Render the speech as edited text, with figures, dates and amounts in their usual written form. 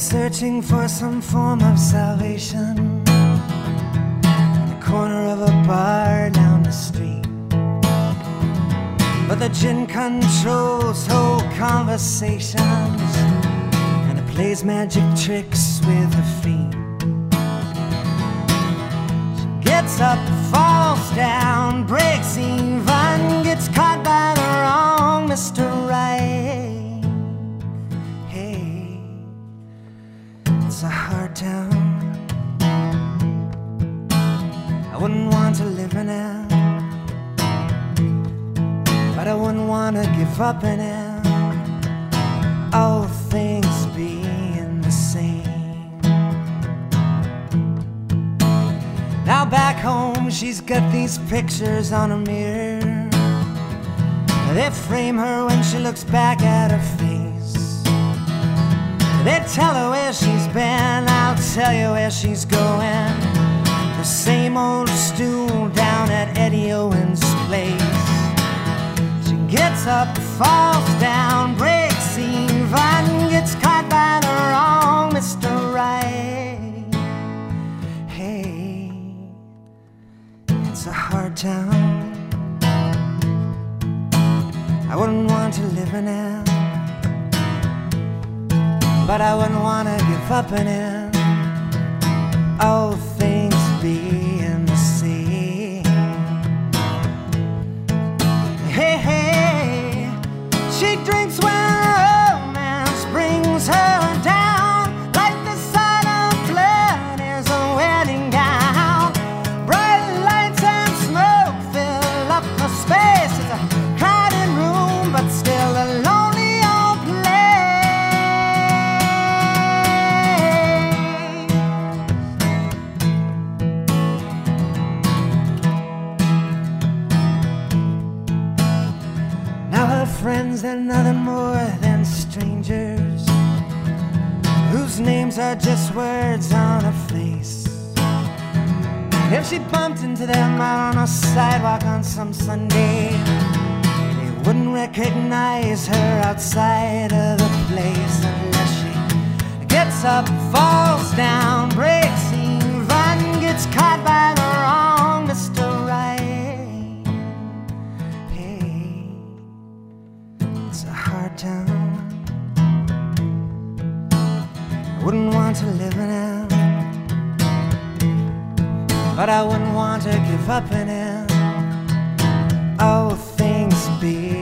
searching for some form of salvation in the corner of a bar down the street. But the gin controls whole conversations, and it plays magic tricks with her feet. She gets up, falls down, breaks even, gets caught by the wrong Mr. Right. Hey, it's a hard town. I wouldn't want to live in it, but I wouldn't want to give up in it. All things being the same. Now back home she's got these pictures on her mirror. They frame her when she looks back at her face. They tell her where she's been, I'll tell you where she's going. The same old stool down at Eddie Owens' place. She gets up, falls down, breaks even, gets caught by the wrong Mr. Right. Hey, it's a hard town. I wouldn't want to live in it, but I wouldn't want to give up in it. All things being the same. Hey, hey, she drinks when romance brings her down, like the sight of blood is a wedding gown. Bright lights and smoke fill up the space. It's a crowded room, but still a lonely old place. Now her friends, they're nothing more than strangers whose names are just words on a face. If she bumped into them out on a sidewalk on some Sunday, they wouldn't recognize her outside of the place unless she gets up, falls down, breaks even, gets caught by the wrong Mr. Right. Hey, it's a hard town. I wouldn't want to live in it, but I wouldn't want to give up in it. All things be